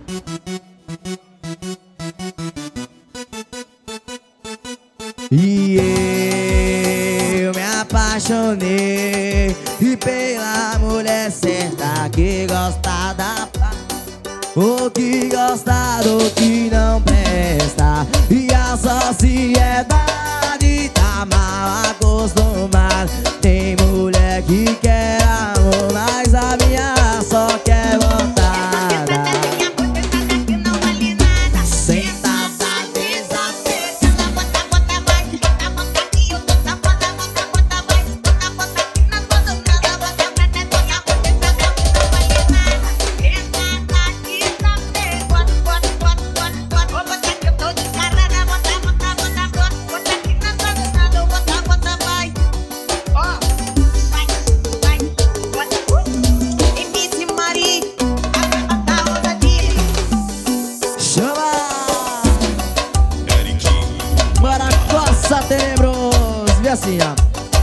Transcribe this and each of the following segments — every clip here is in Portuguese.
E eu me apaixonei pela mulher certa, que gosta da paz, ou que gosta do que não presta. E a sociedade tá mal acostumada. Tem mulher que quer amor, mas a minha só quer vontade. Tenebroso, e assim, ó.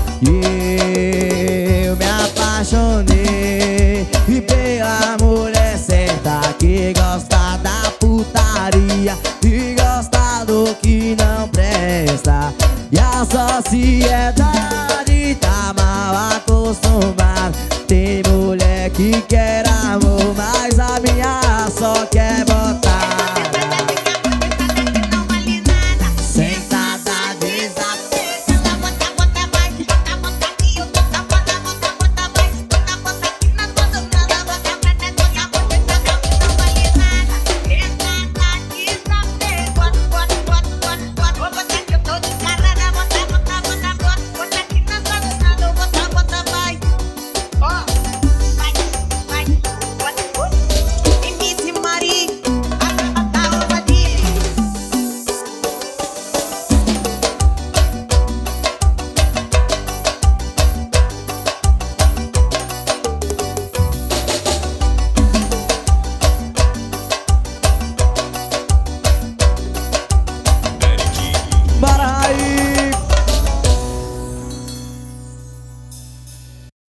E eu me apaixonei pela mulher certa, que gosta da putaria e gosta do que não presta. E a sociedade tá mal acostumada. Tem mulher que quer amor, mas a minha só quer